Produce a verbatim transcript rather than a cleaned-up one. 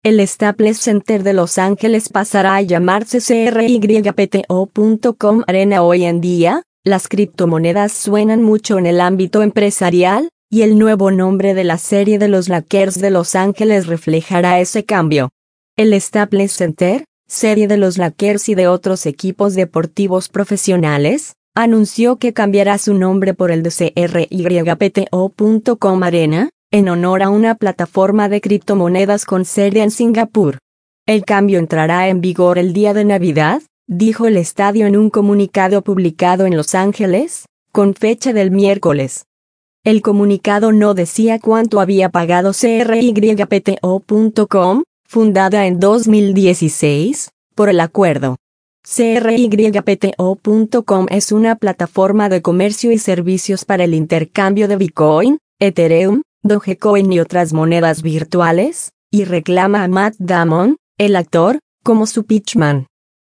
El Staples Center de Los Ángeles pasará a llamarse C R Y P T O punto com Arena. Hoy en día, las criptomonedas suenan mucho en el ámbito empresarial, y el nuevo nombre de la serie de los Lakers de Los Ángeles reflejará ese cambio. El Staples Center, serie de los Lakers y de otros equipos deportivos profesionales, anunció que cambiará su nombre por el de C R Y P T O punto com Arena, en honor a una plataforma de criptomonedas con sede en Singapur. El cambio entrará en vigor el día de Navidad, dijo el estadio en un comunicado publicado en Los Ángeles, con fecha del miércoles. El comunicado no decía cuánto había pagado C R Y P T O punto com, fundada en dos mil dieciséis, por el acuerdo. C R Y P T O punto com es una plataforma de comercio y servicios para el intercambio de Bitcoin, Ethereum, Dogecoin y otras monedas virtuales, y reclama a Matt Damon, el actor, como su pitchman.